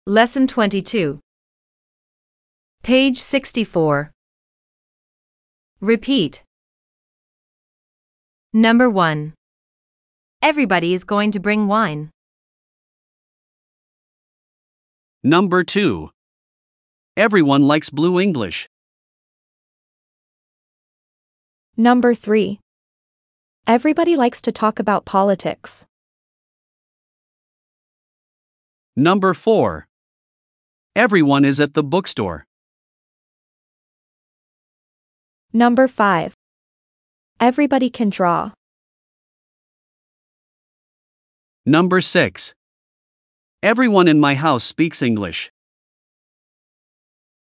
Lesson 22. Page 64. Repeat. Number 1. Everybody is going to bring wine. Number 2. Everyone likes Blue English. Number 3. Everybody likes to talk about politics. Number 4. Everyone is at the bookstore. Number 5. Everybody can draw. Number 6. Everyone in my house speaks English.